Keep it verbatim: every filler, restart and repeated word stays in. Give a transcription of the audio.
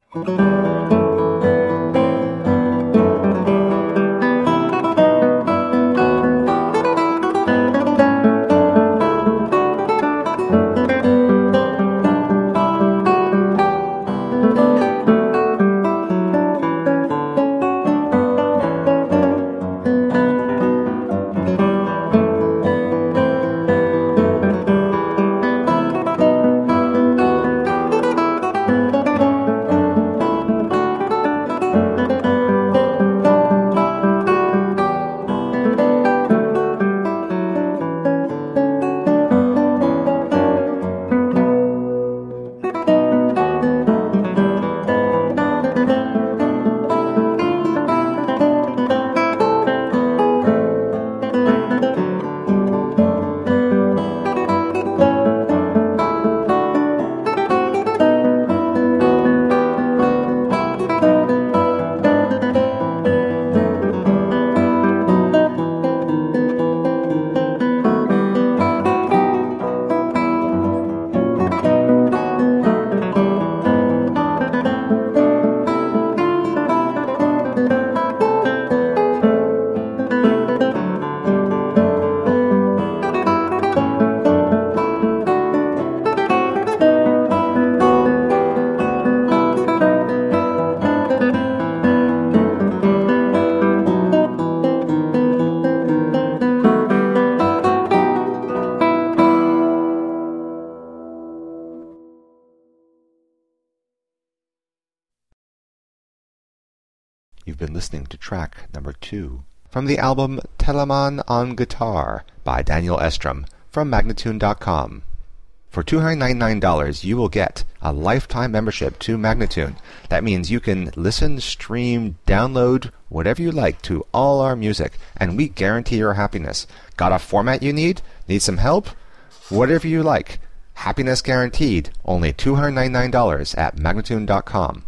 You've been listening to track number two from the album Telemann on Guitar by Daniel Estrom from Magnatune dot com. For two hundred ninety-nine dollars, you will get a lifetime membership to Magnatune. That means you can listen, stream, download, whatever you like to all our music, and we guarantee your happiness. Got a format you need? Need some help? Whatever you like. Happiness guaranteed. Only two hundred ninety-nine dollars at Magnatune dot com.